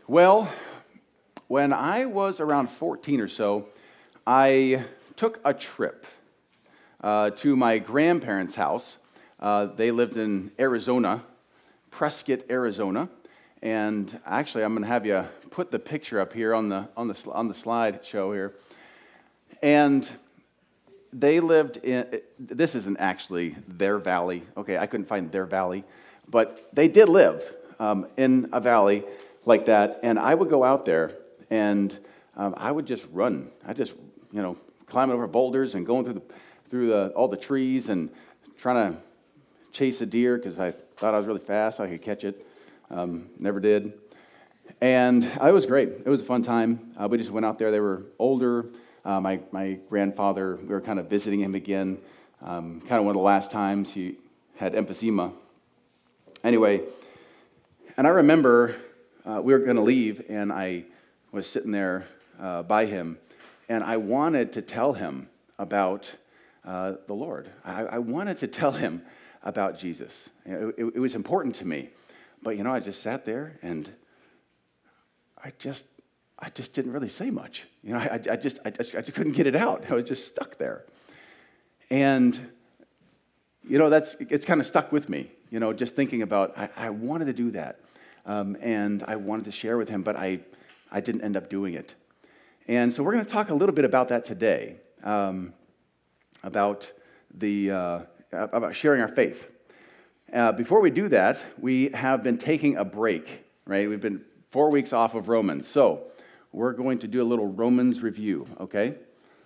Well, when I was around 14 or so, I took a trip to my grandparents' house. They lived in Arizona, Prescott, Arizona. And actually, I'm going to have you put the picture up here on the slideshow here. And they lived in, this isn't actually their valley. Okay, I couldn't find their valley. But they did live in a valley like that. And I would go out there and I would just run. I just, climbing over boulders and going through all the trees and trying to chase a deer because I thought I was really fast. I could catch it. Never did. And it was great. It was a fun time. We just went out there. They were older. My grandfather, we were kind of visiting him again. Kind of one of the last times he had emphysema. Anyway, and I remember we were going to leave, and I was sitting there by him, and I wanted to tell him about the Lord. I wanted to tell him about Jesus. It was important to me. But, I just sat there, and I just didn't really say much. I just couldn't get it out. I was just stuck there. And, it's kind of stuck with me, just thinking about, I wanted to do that. And I wanted to share with him, but I didn't end up doing it. And so we're going to talk a little bit about that today, about sharing our faith. Before we do that, we have been taking a break, right? We've been 4 weeks off of Romans. So we're going to do a little Romans review, okay?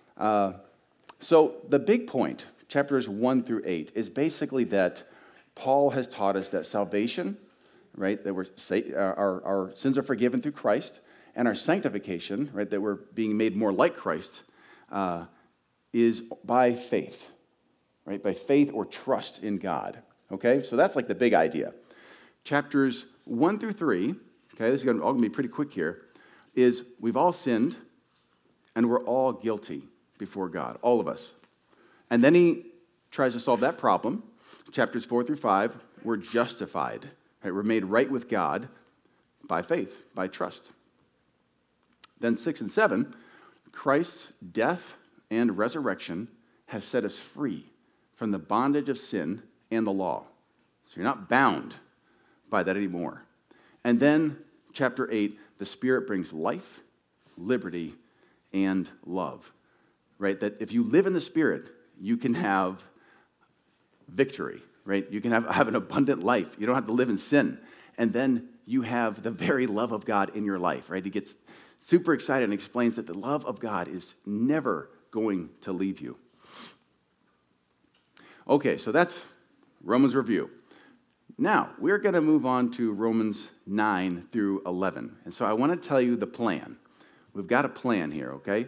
So the big point, chapters 1 through 8, is basically that Paul has taught us that salvation, right, that our sins are forgiven through Christ, and our sanctification, right, that we're being made more like Christ, is by faith, right? By faith or trust in God. Okay, so that's like the big idea. Chapters 1 through 3, okay, this is all going to be pretty quick here, is we've all sinned and we're all guilty before God, all of us. And then he tries to solve that problem. Chapters 4 through 5, we're justified, right? We're made right with God by faith, by trust. Then 6 and 7, Christ's death and resurrection has set us free from the bondage of sin and the law. So you're not bound by that anymore. And then, chapter 8, the Spirit brings life, liberty, and love. Right? That if you live in the Spirit, you can have victory. Right? You can have an abundant life. You don't have to live in sin. And then you have the very love of God in your life. Right? He gets super excited and explains that the love of God is never going to leave you. Okay, so that's Romans review. Now, we're going to move on to Romans 9 through 11. And so I want to tell you the plan. We've got a plan here, okay?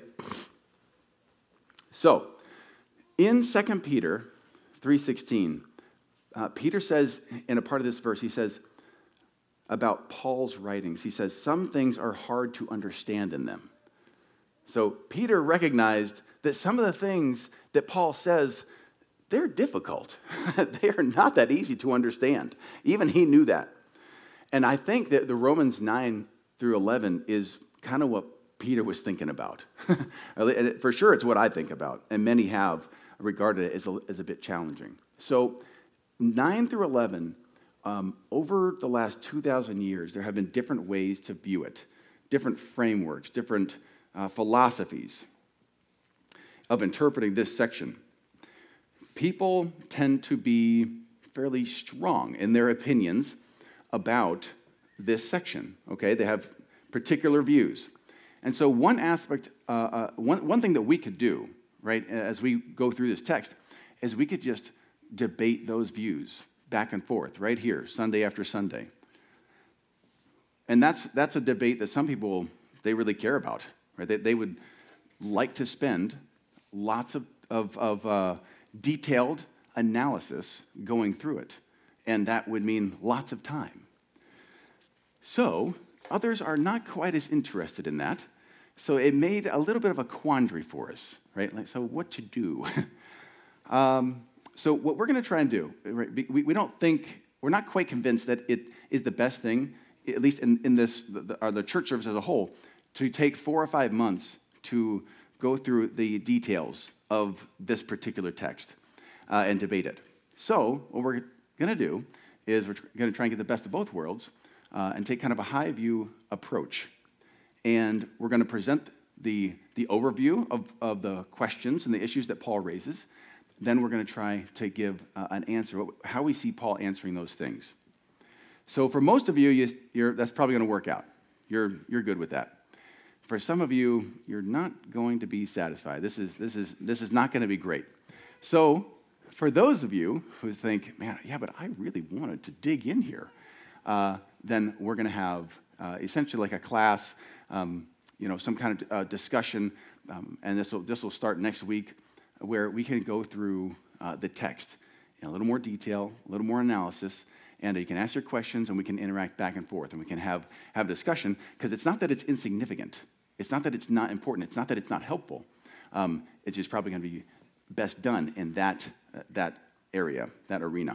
So, in 2 Peter 3:16, Peter says, in a part of this verse, he says about Paul's writings, he says, some things are hard to understand in them. So Peter recognized that some of the things that Paul says, they're difficult. They are not that easy to understand. Even he knew that. And I think that the Romans 9 through 11 is kind of what Peter was thinking about. For sure, it's what I think about. And many have regarded it as a bit challenging. So 9 through 11, over the last 2,000 years, there have been different ways to view it, different frameworks, different philosophies of interpreting this section. People tend to be fairly strong in their opinions about this section, okay? They have particular views. And so one aspect, one thing that we could do, right, as we go through this text, is we could just debate those views back and forth right here, Sunday after Sunday. And that's a debate that some people, they really care about, right? They would like to spend lots of detailed analysis going through it, and that would mean lots of time. So others are not quite as interested in that, so it made a little bit of a quandary for us, right? Like, so what to do? So what we're going to try and do, right, we're not quite convinced that it is the best thing at least in this, the church service as a whole, to take 4 or 5 months to go through the details of this particular text and debate it. So what we're going to do is we're going to try and get the best of both worlds and take kind of a high view approach. And we're going to present the overview of the questions and the issues that Paul raises. Then we're going to try to give an answer, how we see Paul answering those things. So for most of you, that's probably going to work out. You're good with that. For some of you, you're not going to be satisfied. This is not going to be great. So for those of you who think, man, yeah, but I really wanted to dig in here, then we're going to have essentially like a class, some kind of discussion, and this will start next week, where we can go through the text in a little more detail, a little more analysis, and you can ask your questions, and we can interact back and forth, and we can have a discussion, because it's not that it's insignificant. It's not that it's not important. It's not that it's not helpful. It's just probably going to be best done in that area, that arena.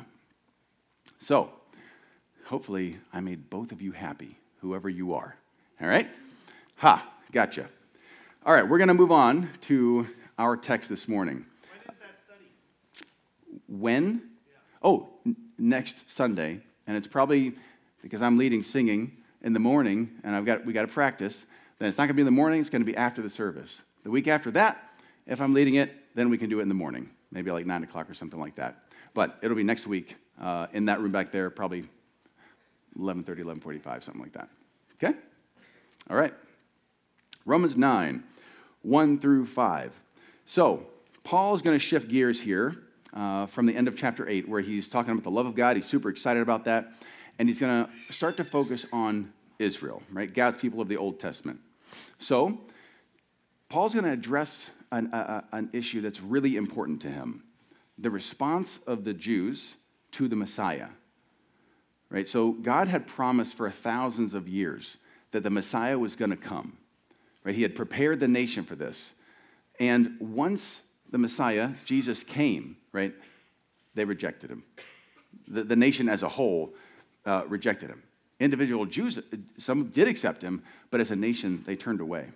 So hopefully I made both of you happy, whoever you are. All right? Gotcha. All right, we're going to move on to our text this morning. When is that study? When? Yeah. Oh, next Sunday, and it's probably because I'm leading singing in the morning, and we got to practice. Then it's not going to be in the morning; it's going to be after the service. The week after that, if I'm leading it, then we can do it in the morning, maybe like 9 o'clock or something like that. But it'll be next week in that room back there, probably 11:30, 11:45, something like that. Okay? All right. Romans 9, 1 through 5. So Paul's going to shift gears here from the end of chapter 8, where he's talking about the love of God. He's super excited about that. And he's going to start to focus on Israel, right? God's people of the Old Testament. So Paul's going to address an issue that's really important to him, the response of the Jews to the Messiah, right? So God had promised for thousands of years that the Messiah was going to come, right? He had prepared the nation for this. And once the Messiah, Jesus, came, right, they rejected him. The nation as a whole rejected him. Individual Jews, some did accept him, but as a nation, they turned away.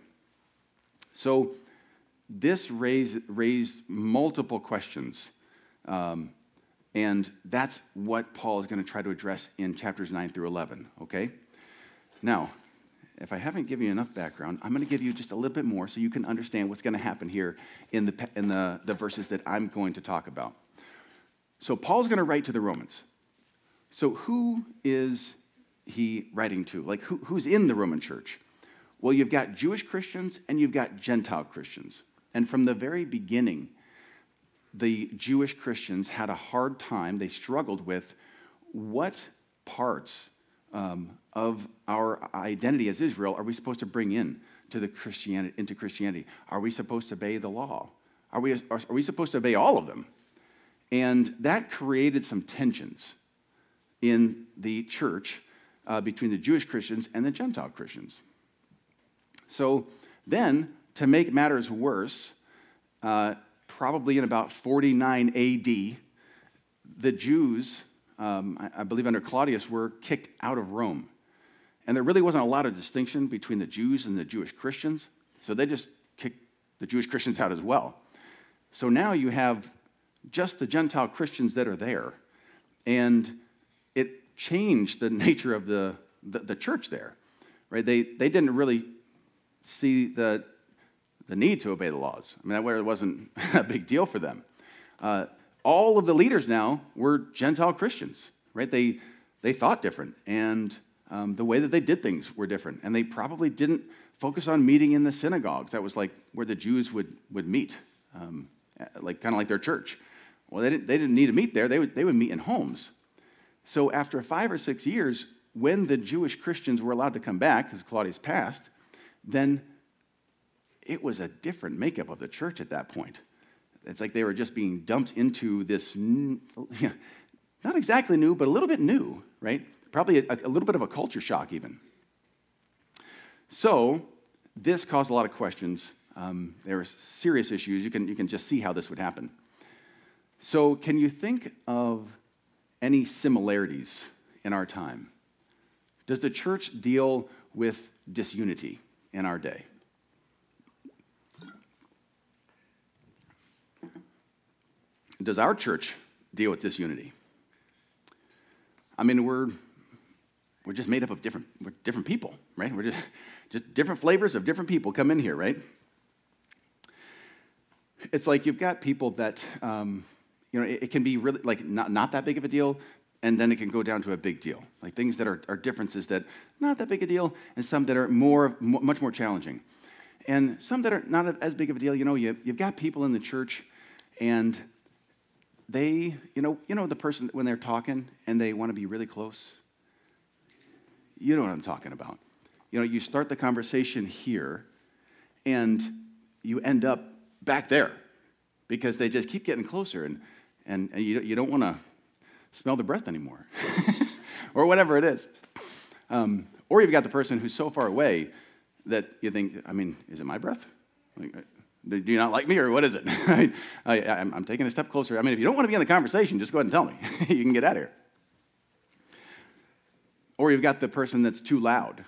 So this raised multiple questions, and that's what Paul is going to try to address in chapters 9 through 11, okay? Now, if I haven't given you enough background, I'm going to give you just a little bit more so you can understand what's going to happen here in the verses that I'm going to talk about. So Paul's going to write to the Romans. So who is he writing to? Like, who's in the Roman church? Well, you've got Jewish Christians and you've got Gentile Christians. And from the very beginning, the Jewish Christians had a hard time. They struggled with what parts of our identity as Israel are we supposed to bring into Christianity? Are we supposed to obey the law? Are we supposed to obey all of them? And that created some tensions in the church between the Jewish Christians and the Gentile Christians. So then, to make matters worse, probably in about 49 AD, the Jews, I believe under Claudius, were kicked out of Rome. And there really wasn't a lot of distinction between the Jews and the Jewish Christians, so they just kicked the Jewish Christians out as well. So now you have just the Gentile Christians that are there, and it changed the nature of the church there, right? They didn't really see the need to obey the laws. I mean, it wasn't a big deal for them. All of the leaders now were Gentile Christians, right? They thought different, and the way that they did things were different, and they probably didn't focus on meeting in the synagogues. That was like where the Jews would meet, kind of like their church. Well, they didn't need to meet there. They would meet in homes. So after 5 or 6 years, when the Jewish Christians were allowed to come back, because Claudius passed, then it was a different makeup of the church at that point. It's like they were just being dumped into this, not exactly new, but a little bit new, right? Probably a little bit of a culture shock even. So this caused a lot of questions. There were serious issues. You can just see how this would happen. So can you think of any similarities in our time? Does the church deal with disunity in our day? Does our church deal with disunity? I mean, we're just made up of different people, right? We're just different flavors of different people come in here, right? It's like you've got people that, it can be really like not that big of a deal, and then it can go down to a big deal. Like things that are differences that not that big a deal, and some that are much more challenging. And some that are not as big of a deal, you've got people in the church, and they, the person when they're talking and they want to be really close. You know what I'm talking about. You start the conversation here, and you end up back there because they just keep getting closer, and you don't want to smell the breath anymore, or whatever it is. Or you've got the person who's so far away that you think, is it my breath? Do you not like me, or what is it? I'm taking a step closer. If you don't want to be in the conversation, just go ahead and tell me. You can get out of here. Or you've got the person that's too loud,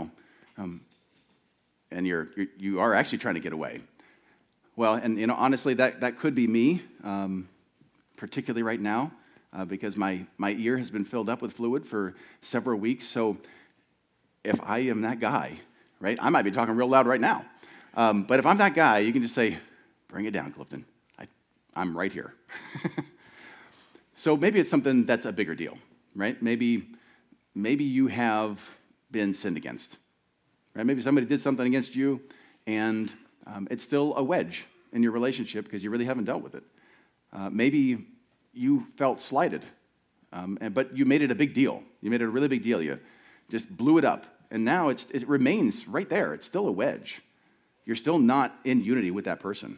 and you are actually trying to get away. Well, and honestly, that could be me, particularly right now, because my ear has been filled up with fluid for several weeks. So if I am that guy, right, I might be talking real loud right now. But if I'm that guy, you can just say, bring it down, Clifton. I'm right here. So maybe it's something that's a bigger deal, right? Maybe you have been sinned against, right? Maybe somebody did something against you, and it's still a wedge in your relationship because you really haven't dealt with it. Maybe you felt slighted, but you made it a big deal. You made it a really big deal. You just blew it up, and now it remains right there. It's still a wedge. You're still not in unity with that person.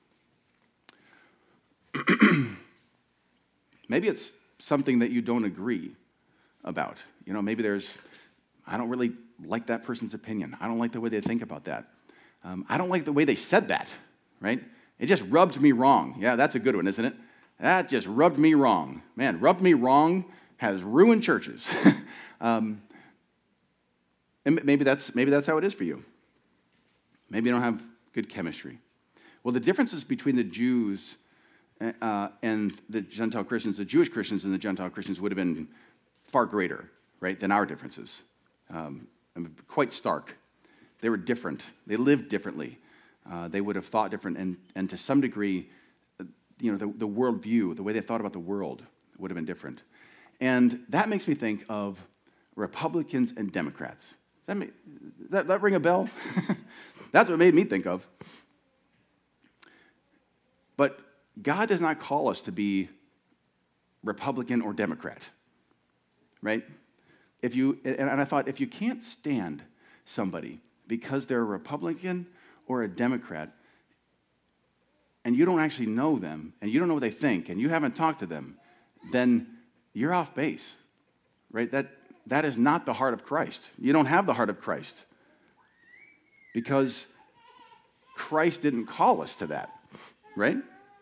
Maybe it's something that you don't agree about. Maybe I don't really like that person's opinion. I don't like the way they think about that. I don't like the way they said that, right? It just rubbed me wrong. Yeah, that's a good one, isn't it? That just rubbed me wrong. Man, rubbed me wrong has ruined churches. And maybe that's how it is for you. Maybe you don't have good chemistry. Well, the differences between the Jews and the Gentile Christians, the Jewish Christians and the Gentile Christians would have been far greater, right, than our differences. Quite stark. They were different. They lived differently. They would have thought different, and to some degree, the worldview, the way they thought about the world would have been different. And that makes me think of Republicans and Democrats. Does that ring a bell? That's what it made me think of. But God does not call us to be Republican or Democrat, right? And I thought, if you can't stand somebody because they're a Republican or a Democrat, and you don't actually know them, and you don't know what they think, and you haven't talked to them, then you're off base, right? That is not the heart of Christ. You don't have the heart of Christ because Christ didn't call us to that, right?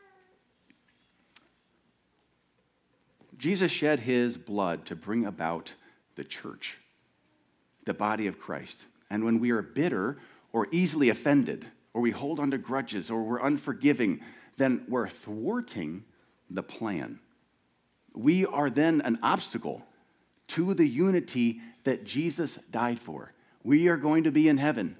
Jesus shed his blood to bring about the church, the body of Christ. And when we are bitter or easily offended, or we hold on to grudges, or we're unforgiving, then we're thwarting the plan. We are then an obstacle to the unity that Jesus died for. We are going to be in heaven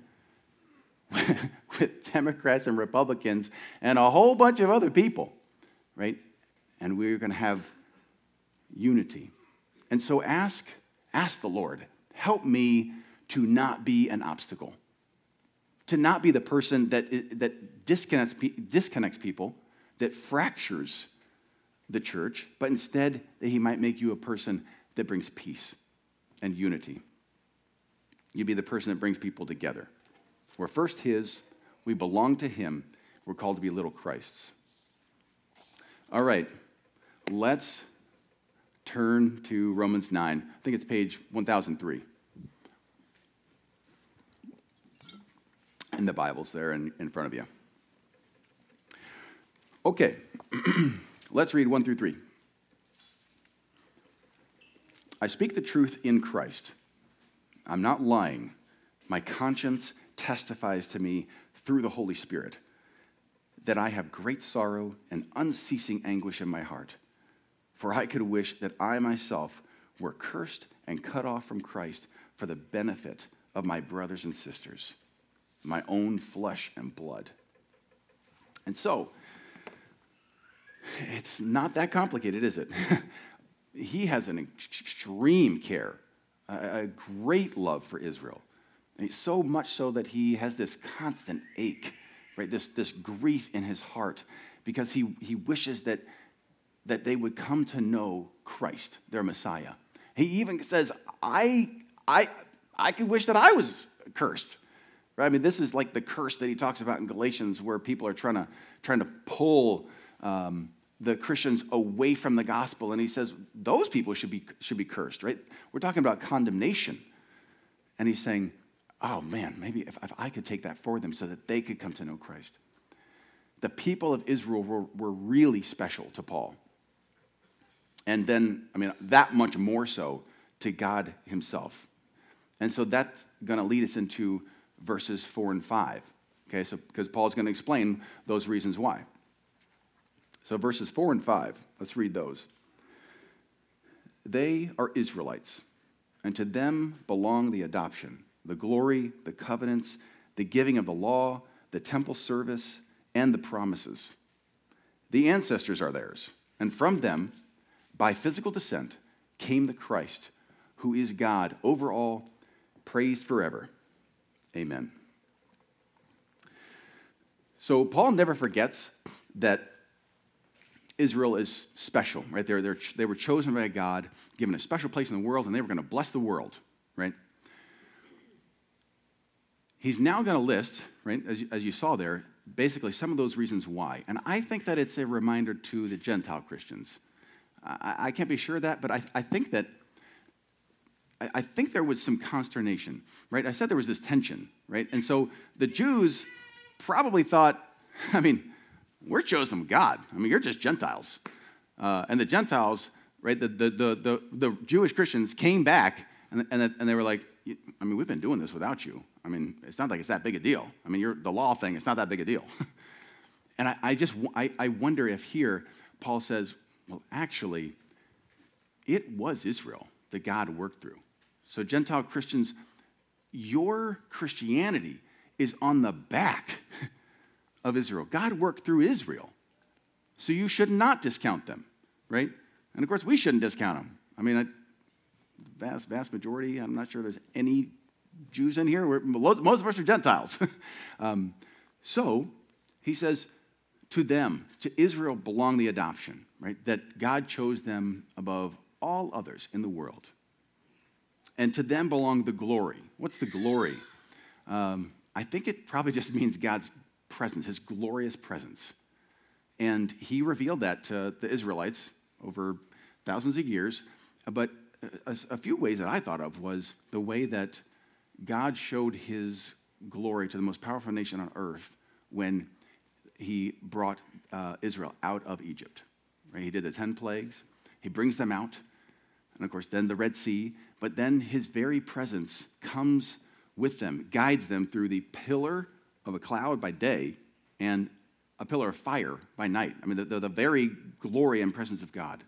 with Democrats and Republicans and a whole bunch of other people, right? And we're going to have unity. And so ask the Lord, help me to not be an obstacle, to not be the person that disconnects people, that fractures the church, but instead that he might make you a person that brings peace and unity. You be the person that brings people together. We're first his, we belong to him, we're called to be little Christs. All right, let's turn to Romans 9. I think it's page 1003. In the Bibles there in front of you. Okay, let's read 1 through 3. I speak the truth in Christ. I'm not lying. My conscience testifies to me through the Holy Spirit that I have great sorrow and unceasing anguish in my heart. For I could wish that I myself were cursed and cut off from Christ for the benefit of my brothers and sisters, my own flesh and blood. And so, it's not that complicated, is it? He has an extreme care, a great love for Israel. And so much so that he has this constant ache, right? This grief in his heart, because he wishes that they would come to know Christ, their Messiah. He even says, I could wish that I was cursed. Right? I mean, this is like the curse that he talks about in Galatians, where people are trying to pull the Christians away from the gospel, and he says those people should be cursed. Right? We're talking about condemnation, and he's saying, oh man, maybe if I could take that for them so that they could come to know Christ. The people of Israel were really special to Paul. And then, I mean, that much more so to God himself. And so that's going to lead us into verses 4 and 5. Okay, so because Paul's going to explain those reasons why. So verses 4 and 5, let's read those. They are Israelites, and to them belong the adoption, the glory, the covenants, the giving of the law, the temple service, and the promises. The ancestors are theirs, and from them, by physical descent, came the Christ, who is God over all, praised forever. Amen. So Paul never forgets that Israel is special, right? They were chosen by God, given a special place in the world, and they were going to bless the world, right? He's now going to list, right, as you saw there, basically some of those reasons why. And I think that it's a reminder to the Gentile Christians. I can't be sure of that, but I think there was some consternation, right? I said there was this tension, right? And so the Jews probably thought, I mean, we're chosen of God. I mean, you're just Gentiles. And the Gentiles, right, the Jewish Christians came back, and they were like, I mean, we've been doing this without you. I mean, it's not like it's that big a deal. I mean, the law thing, it's not that big a deal. And I wonder if here Paul says, well, actually, it was Israel that God worked through. So Gentile Christians, your Christianity is on the back of Israel. God worked through Israel. So you should not discount them, right? And of course, we shouldn't discount them. I mean, vast majority, I'm not sure there's any Jews in here. Most of us are Gentiles. So he says, to them, to Israel belong the adoption, right? That God chose them above all others in the world. And to them belong the glory. What's the glory? I think it probably just means God's presence, his glorious presence. And he revealed that to the Israelites over thousands of years. But a few ways that I thought of was the way that God showed his glory to the most powerful nation on earth when he brought Israel out of Egypt. Right? He did the 10 plagues. He brings them out. And of course, then the Red Sea. But then his very presence comes with them, guides them through the pillar of a cloud by day and a pillar of fire by night. I mean, the very glory and presence of God.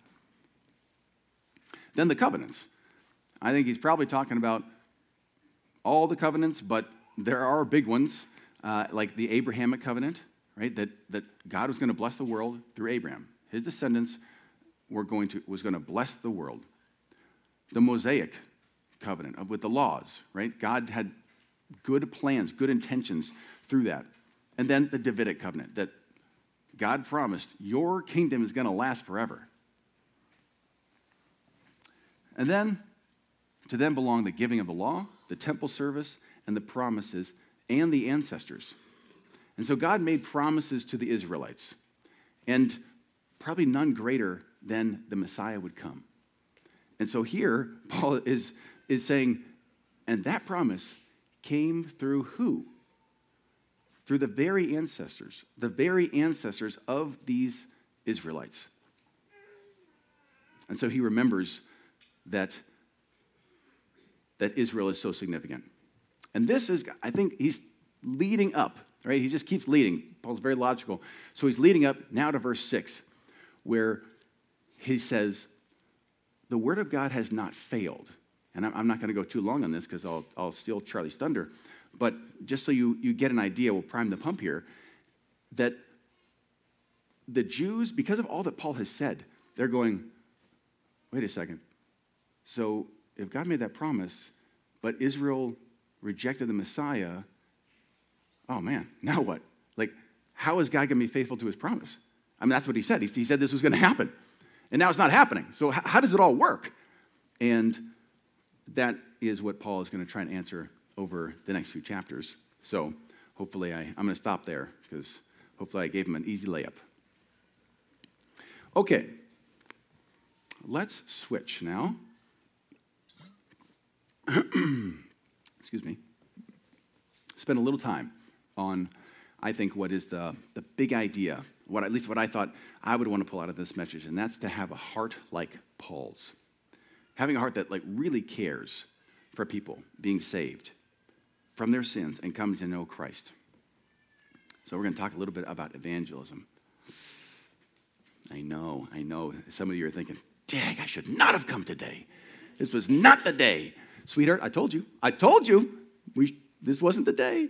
Then the covenants. I think he's probably talking about all the covenants, but there are big ones, like the Abrahamic covenant, right? That God was going to bless the world through Abraham. His descendants was going to bless the world. The Mosaic covenant with the laws, right? God had good plans, good intentions through that. And then the Davidic covenant that God promised, your kingdom is going to last forever. And then to them belong the giving of the law, the temple service, and the promises, and the ancestors. And so God made promises to the Israelites, and probably none greater than the Messiah would come. And so here, Paul is saying, and that promise came through who? Through the very ancestors of these Israelites. And so he remembers that that Israel is so significant. And this is, I think he's leading up, right? He just keeps leading. Paul's very logical. So he's leading up now to verse 6, where he says, the word of God has not failed. And I'm not going to go too long on this because I'll steal Charlie's thunder. But just so you get an idea, we'll prime the pump here, that the Jews, because of all that Paul has said, they're going, wait a second. So if God made that promise, but Israel rejected the Messiah, oh man, now what? Like, how is God going to be faithful to his promise? I mean, that's what he said. He said this was going to happen. And now it's not happening. So how does it all work? And that is what Paul is going to try and answer over the next few chapters. So hopefully I'm going to stop there because hopefully I gave him an easy layup. Okay, let's switch now. Excuse me. Spend a little time on, I think, what is the big idea, at least what I thought I would want to pull out of this message, and that's to have a heart like Paul's. Having a heart that really cares for people being saved from their sins and coming to know Christ. So we're going to talk a little bit about evangelism. I know. Some of you are thinking, dang, I should not have come today. This was not the day. Sweetheart, I told you. This wasn't the day.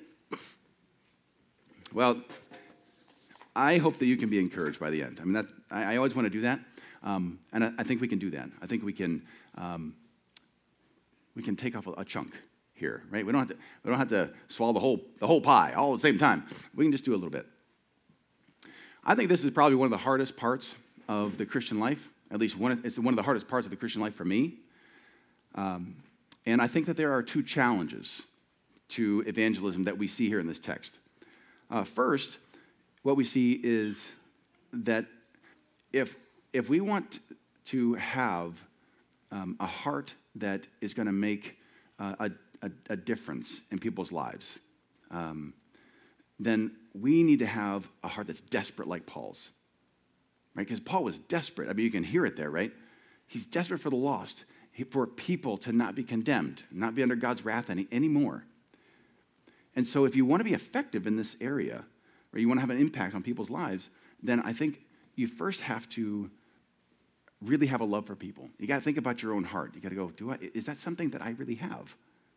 Well, I hope that you can be encouraged by the end. I mean, I always want to do that, and I think we can do that. I think we can take off a chunk here, right? We don't have to swallow the whole pie all at the same time. We can just do a little bit. I think this is probably one of the hardest parts of the Christian life. At least it's one of the hardest parts of the Christian life for me. And I think that there are two challenges to evangelism that we see here in this text. First, what we see is that if we want to have a heart that is going to make a difference in people's lives, then we need to have a heart that's desperate like Paul's, right? Because Paul was desperate. I mean, you can hear it there, right? He's desperate for the lost, for people to not be condemned, not be under God's wrath anymore. And so if you want to be effective in this area, or you want to have an impact on people's lives, then I think you first have to really have a love for people. You got to think about your own heart. You got to go, is that something that I really have?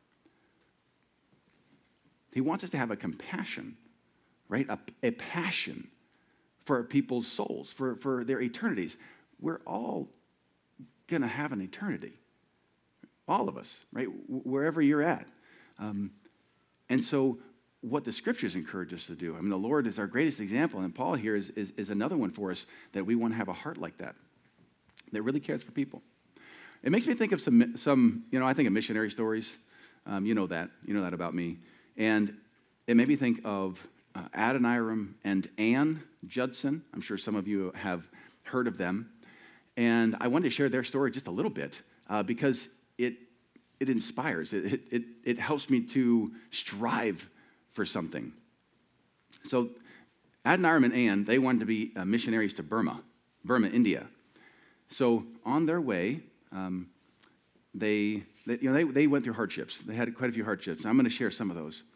He wants us to have a compassion, right? A passion for people's souls, for their eternities. We're all going to have an eternity. All of us, right? Wherever you're at. And so what the scriptures encourage us to do, I mean, the Lord is our greatest example, and Paul here is another one for us that we want to have a heart like that really cares for people. It makes me think of some I think of missionary stories. You know that about me. And it made me think of Adoniram and Ann Judson. I'm sure some of you have heard of them. And I wanted to share their story just a little bit because it inspires. It helps me to strive for something. So Adoniram and Ann, they wanted to be missionaries to Burma, India. So on their way, they went through hardships. They had quite a few hardships. I'm going to share some of those.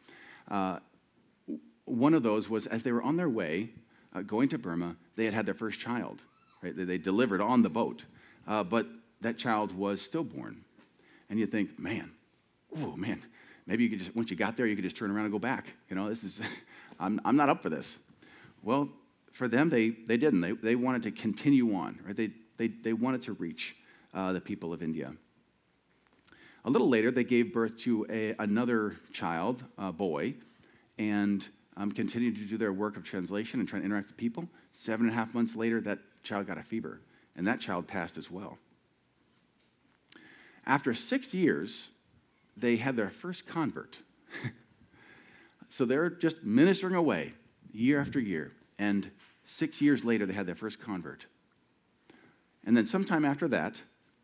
One of those was as they were on their way going to Burma, they had their first child. Right? They delivered on the boat, but that child was stillborn. And you think, man, maybe you could just, once you got there, you could just turn around and go back. This is, I'm not up for this. Well, for them, they didn't. They wanted to continue on. Right? They wanted to reach the people of India. A little later, they gave birth to another child, a boy, and continued to do their work of translation and trying to interact with people. 7.5 months later, that child got a fever, and that child passed as well. After 6 years, they had their first convert. So they're just ministering away year after year, and 6 years later, they had their first convert. And then sometime after that,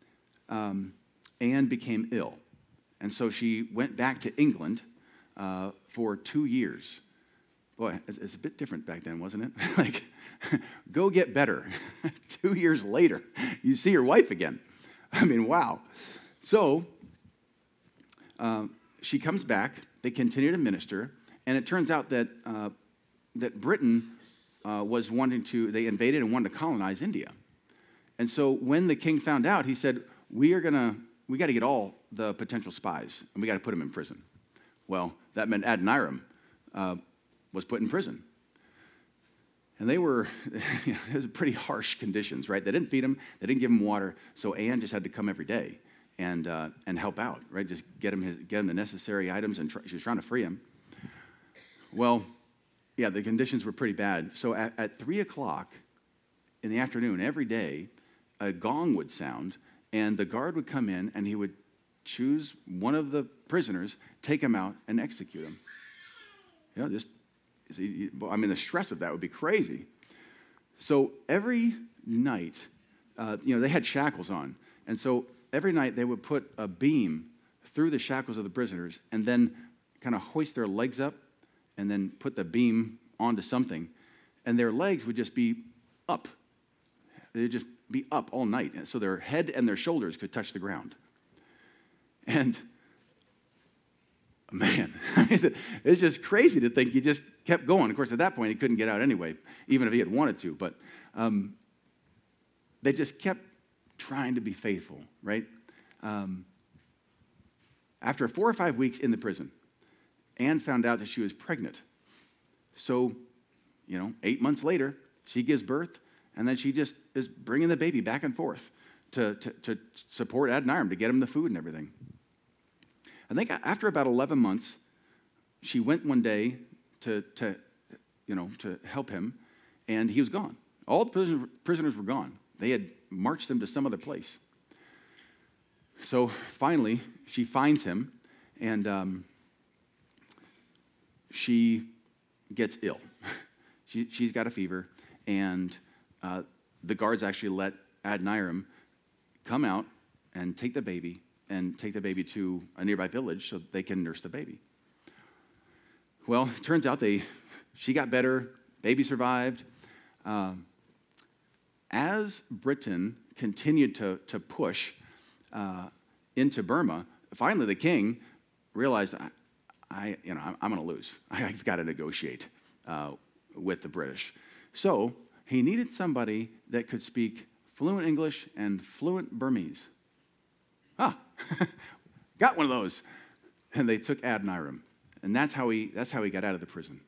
Anne became ill, and so she went back to England for 2 years. Boy, it's a bit different back then, wasn't it? Go get better. 2 years later, you see your wife again. I mean, wow. So she comes back. They continue to minister. And it turns out that, that Britain was wanting to, they invaded and wanted to colonize India. And so when the king found out, he said, we got to get all the potential spies, and we got to put them in prison. Well, that meant Adoniram was put in prison. And they were, it was pretty harsh conditions, right? They didn't feed him, they didn't give him water, so Anne just had to come every day and help out, right? Just get him the necessary items, and she was trying to free him. Well, yeah, the conditions were pretty bad. So at 3 o'clock in the afternoon, every day, a gong would sound, and the guard would come in, and he would choose one of the prisoners, take him out, and execute him. You know, the stress of that would be crazy. So every night, they had shackles on. And so every night they would put a beam through the shackles of the prisoners and then kind of hoist their legs up and then put the beam onto something. And their legs would just be up. They'd just be up all night. And so their head and their shoulders could touch the ground. And man, it's just crazy to think he just kept going. Of course, at that point, he couldn't get out anyway, even if he had wanted to. But they just kept trying to be faithful, right? After 4 or 5 weeks in the prison, Anne found out that she was pregnant. So, 8 months later, she gives birth, and then she just is bringing the baby back and forth to support Adoniram, to get him the food and everything. I think after about 11 months, she went one day to help him, and he was gone. All the prisoners were gone. They had marched him to some other place. So finally, she finds him, and she gets ill. She's got a fever, and the guards actually let Adoniram come out and take the baby to a nearby village so they can nurse the baby. Well, it turns out she got better, baby survived. As Britain continued to push into Burma, finally the king realized, I'm going to lose. I've got to negotiate with the British. So he needed somebody that could speak fluent English and fluent Burmese. Got one of those. And they took Adoniram. And that's how he got out of the prison.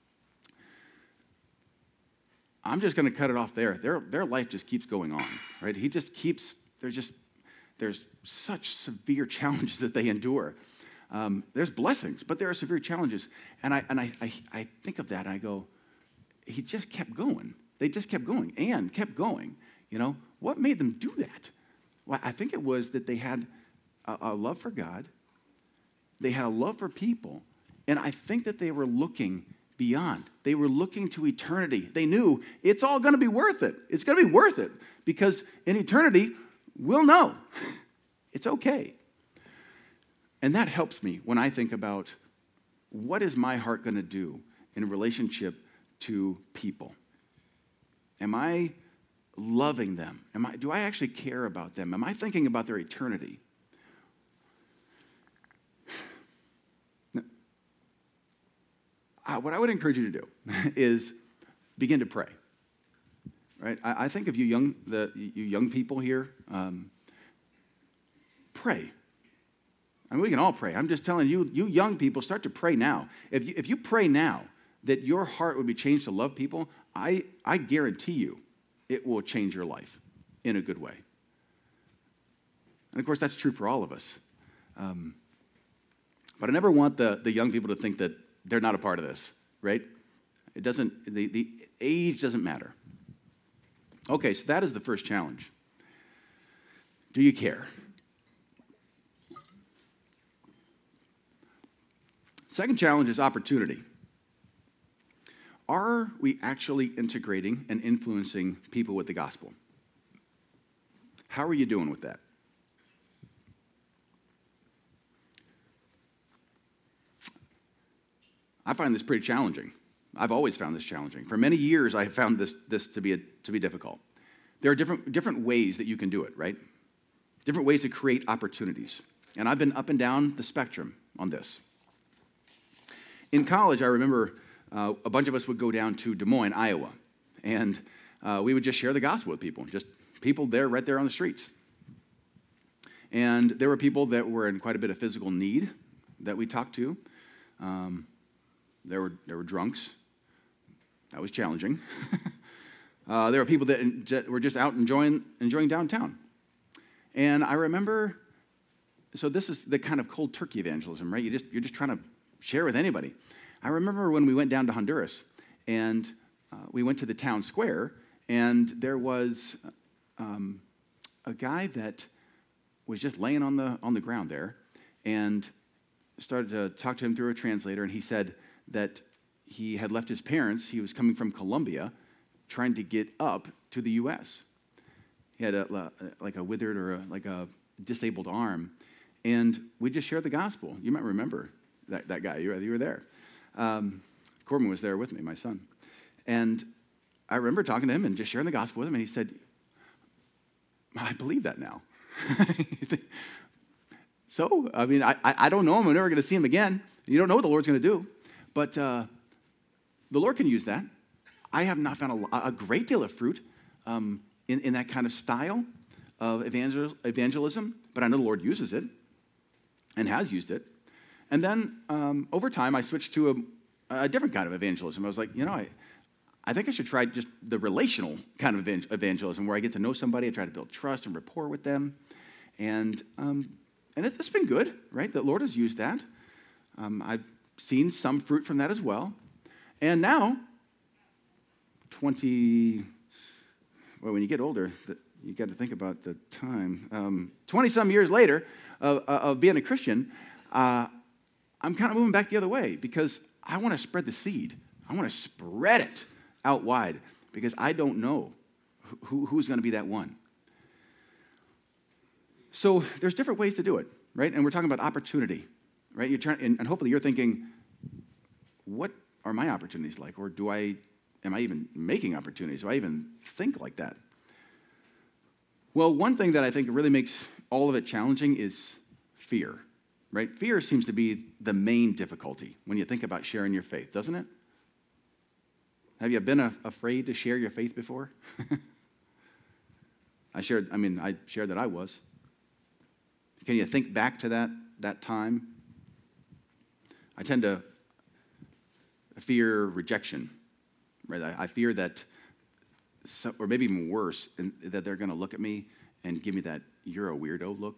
I'm just going to cut it off there. Their life just keeps going on, right? There's such severe challenges that they endure. There's blessings, but there are severe challenges. And I think of that and I go, he just kept going. They just kept going and kept going. What made them do that? Well, I think it was that they had a love for God. They had a love for people. And I think that they were looking beyond. They were looking to eternity. They knew it's all going to be worth it. It's going to be worth it because in eternity, we'll know. It's okay. And that helps me when I think about what is my heart going to do in relationship to people? Am I loving them? Do I actually care about them? Am I thinking about their eternity? What I would encourage you to do is begin to pray. Right? I think of you young people here. Pray. We can all pray. I'm just telling you, you young people, start to pray now. If you pray now that your heart would be changed to love people, I guarantee you it will change your life in a good way. And of course, that's true for all of us. But I never want the young people to think that they're not a part of this, right? It doesn't, the age doesn't matter. Okay, so that is the first challenge. Do you care? Second challenge is opportunity. Are we actually integrating and influencing people with the gospel? How are you doing with that? I find this pretty challenging. I've always found this challenging. For many years, I have found this to be difficult. There are different ways that you can do it, right? Different ways to create opportunities. And I've been up and down the spectrum on this. In college, I remember a bunch of us would go down to Des Moines, Iowa, and we would just share the gospel with people, just people there, right there on the streets. And there were people that were in quite a bit of physical need that we talked to. There were drunks. That was challenging. There were people that were just out enjoying downtown. And I remember, so this is the kind of cold turkey evangelism, right? You're just trying to share with anybody. I remember when we went down to Honduras, and we went to the town square, and there was a guy that was just laying on the ground there, and started to talk to him through a translator, and he said that he had left his parents. He was coming from Colombia, trying to get up to the U.S. He had like a withered or a disabled arm, and we just shared the gospel. You might remember that guy. You were there. Corbin was there with me, my son. And I remember talking to him and just sharing the gospel with him, and he said, I believe that now. So, I mean, I don't know him. I'm never going to see him again. You don't know what the Lord's going to do. But the Lord can use that. I have not found a great deal of fruit in that kind of style of evangelism, but I know the Lord uses it and has used it. And then over time, I switched to a different kind of evangelism. I was like, I think I should try just the relational kind of evangelism where I get to know somebody, I try to build trust and rapport with them. And it's been good, right? The Lord has used that. I've seen some fruit from that as well. And now, when you get older, you got to think about the time. 20-some years later of being a Christian, I'm kind of moving back the other way because I want to spread the seed. I want to spread it out wide because I don't know who's going to be that one. So there's different ways to do it, right? And we're talking about opportunity, right? You're trying, and hopefully you're thinking, what are my opportunities like? Or am I even making opportunities? Do I even think like that? Well, one thing that I think really makes all of it challenging is fear, right? Fear seems to be the main difficulty when you think about sharing your faith, doesn't it? Have you been afraid to share your faith before? I shared that I was. Can you think back to that time? I tend to fear rejection, right? I fear that, or maybe even worse, that they're going to look at me and give me that "you're a weirdo" look,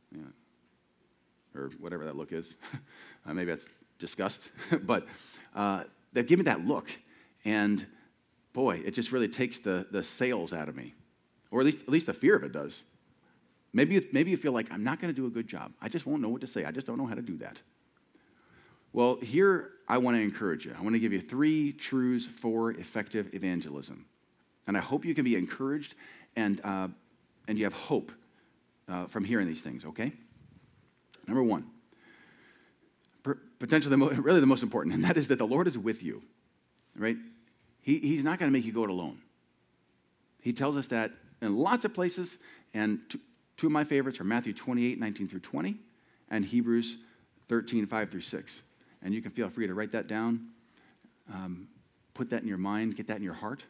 or whatever that look is. Maybe that's disgust, but they give me that look, and boy, it just really takes the sails out of me, or at least the fear of it does. Maybe you feel like I'm not going to do a good job. I just won't know what to say. I just don't know how to do that. Well, here I want to encourage you. I want to give you 3 truths for effective evangelism. And I hope you can be encouraged and you have hope from hearing these things, okay? Number 1, potentially really the most important, and that is that the Lord is with you, right? He's not going to make you go it alone. He tells us that in lots of places, and two of my favorites are Matthew 28, 19 through 20, and Hebrews 13, 5 through 6. And you can feel free to write that down, put that in your mind, get that in your heart.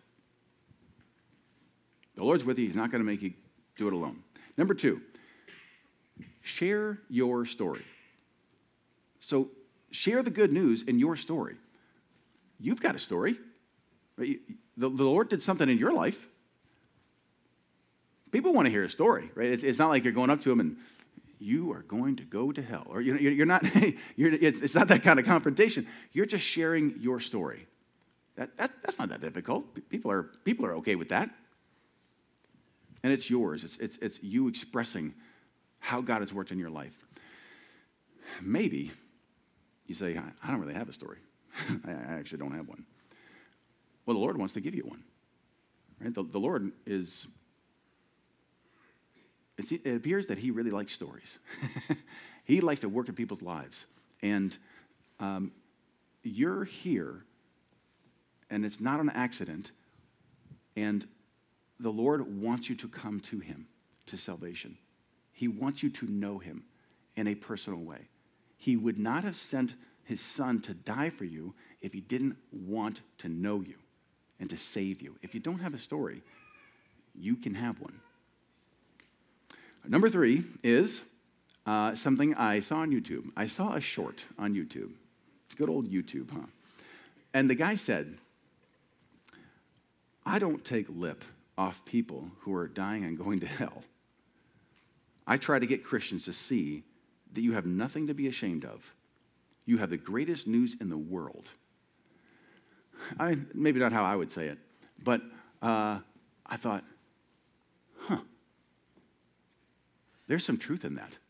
The Lord's with you. He's not going to make you do it alone. Number 2, share your story. So share the good news in your story. You've got a story. Right? The Lord did something in your life. People want to hear a story, right? It's not like you're going up to them and you are going to go to hell, or you're not. It's not that kind of confrontation. You're just sharing your story. That's not that difficult. People are okay with that, and it's yours. It's you expressing how God has worked in your life. Maybe you say, I don't really have a story. I actually don't have one. Well, the Lord wants to give you one. Right? The Lord is. It appears that he really likes stories. He likes to work in people's lives. And you're here, and it's not an accident, and the Lord wants you to come to him, to salvation. He wants you to know him. in a personal way. He would not have sent his son to die for you if he didn't want to know you and to save you. If you don't have a story, you can have one. Number 3 is something I saw on YouTube. I saw a short on YouTube. Good old YouTube, huh? And the guy said, I don't take lip off people who are dying and going to hell. I try to get Christians to see that you have nothing to be ashamed of. You have the greatest news in the world. Maybe not how I would say it, but I thought, there's some truth in that.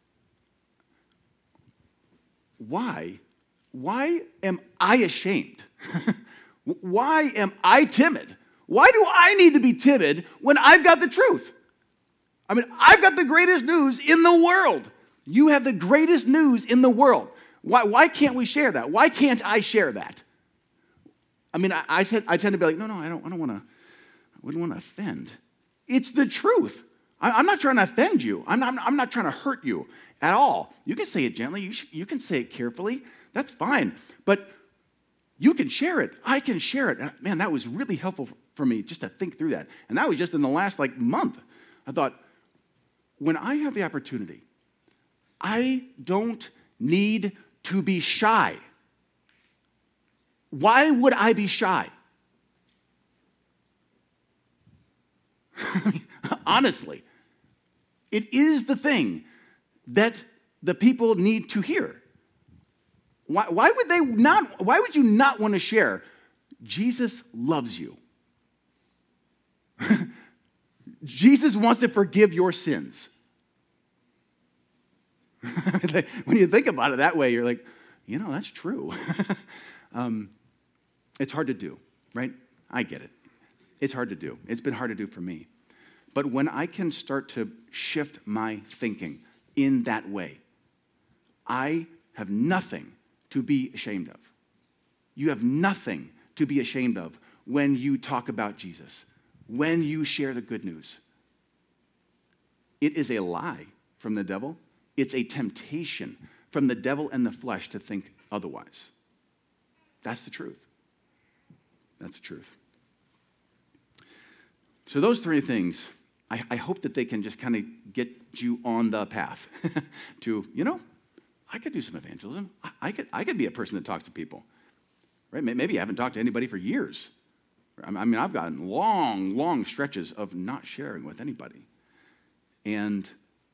Why am I ashamed? Why am I timid? Why do I need to be timid when I've got the truth? I mean, I've got the greatest news in the world. You have the greatest news in the world. Why can't we share that? Why can't I share that? I mean, I tend to be like, no, I wouldn't want to offend. It's the truth. I'm not trying to offend you. I'm not trying to hurt you at all. You can say it gently. You can say it carefully. That's fine. But you can share it. I can share it. And man, that was really helpful for me just to think through that. And that was just in the last month. I thought, when I have the opportunity, I don't need to be shy. Why would I be shy? Honestly, it is the thing that the people need to hear. Why would you not want to share? Jesus loves you. Jesus wants to forgive your sins. When you think about it that way, you're like, that's true. It's hard to do, right? I get it. It's hard to do. It's been hard to do for me. But when I can start to shift my thinking in that way, I have nothing to be ashamed of. You have nothing to be ashamed of when you talk about Jesus, when you share the good news. It is a lie from the devil. It's a temptation from the devil and the flesh to think otherwise. That's the truth. That's the truth. So those 3 things, I hope that they can just kind of get you on the path to, I could do some evangelism. I could be a person that talks to people, right? Maybe I haven't talked to anybody for years. I mean, I've gotten long, long stretches of not sharing with anybody. And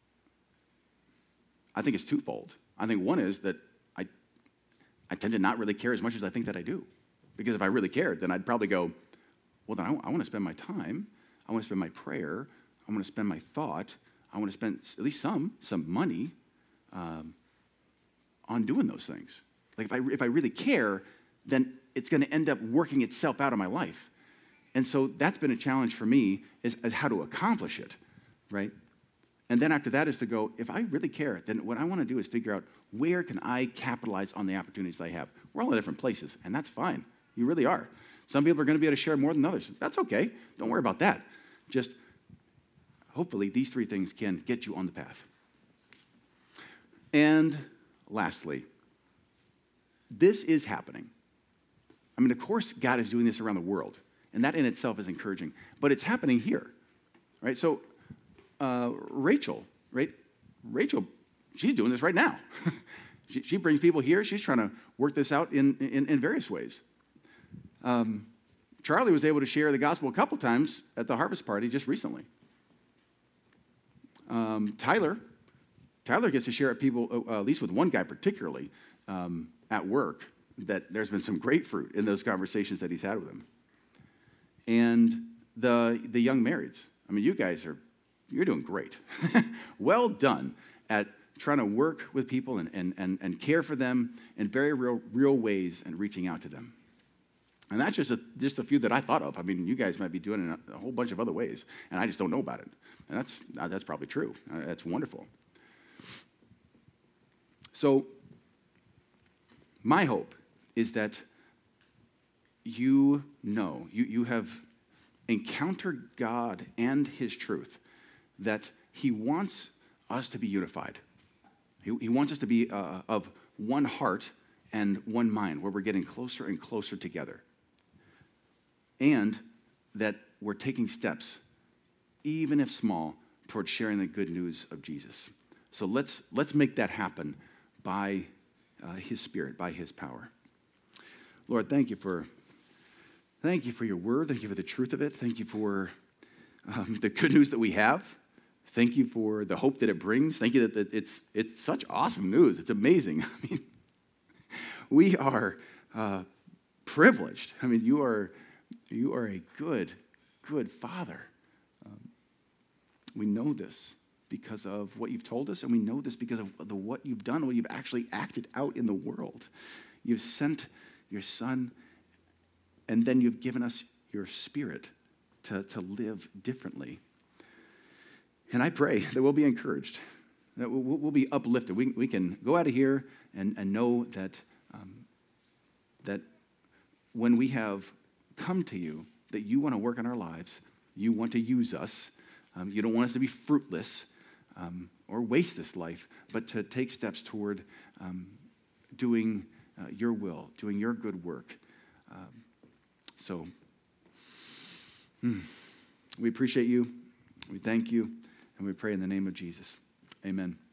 I think it's twofold. I think one is that I tend to not really care as much as I think that I do. Because if I really cared, then I'd probably go, well, then I want to spend my time. I want to spend my prayer. I want to spend my thought. I want to spend at least some money on doing those things. Like if I really care, then it's going to end up working itself out of my life. And so that's been a challenge for me is how to accomplish it, right? And then after that is to go, if I really care, then what I want to do is figure out where can I capitalize on the opportunities I have. We're all in different places, and that's fine. You really are. Some people are going to be able to share more than others. That's okay. Don't worry about that. Just hopefully these 3 things can get you on the path. And lastly, this is happening. I mean, of course, God is doing this around the world, and that in itself is encouraging. But it's happening here, right? So Rachel, right? Rachel, she's doing this right now. she brings people here. She's trying to work this out in various ways. Charlie was able to share the gospel a couple times at the harvest party just recently. Tyler gets to share it people, at least with one guy particularly, at work, that there's been some great fruit in those conversations that he's had with him. And the young marrieds, I mean, you guys you're doing great. Well done at trying to work with people and care for them in very real ways and reaching out to them. And that's just a few that I thought of. I mean, you guys might be doing it in a whole bunch of other ways, and I just don't know about it. And that's probably true. That's wonderful. So my hope is that you have encountered God and his truth, that he wants us to be unified. He wants us to be of one heart and one mind, where we're getting closer and closer together. And that we're taking steps, even if small, towards sharing the good news of Jesus. So let's make that happen by his Spirit, by his power. Lord, thank you for your word. Thank you for the truth of it. Thank you for the good news that we have. Thank you for the hope that it brings. Thank you that it's such awesome news. It's amazing. I mean, we are privileged. I mean, you are a good Father. We know this because of what you've told us, and we know this because of what you've done, what you've actually acted out in the world. You've sent your Son, and then you've given us your Spirit to live differently. And I pray that we'll be encouraged, that we'll be uplifted. We can go out of here and know that when we have come to you, that you want to work in our lives, you want to use us. You don't want us to be fruitless or waste this life, but to take steps toward doing your will, doing your good work. So we appreciate you, we thank you, and we pray in the name of Jesus. Amen.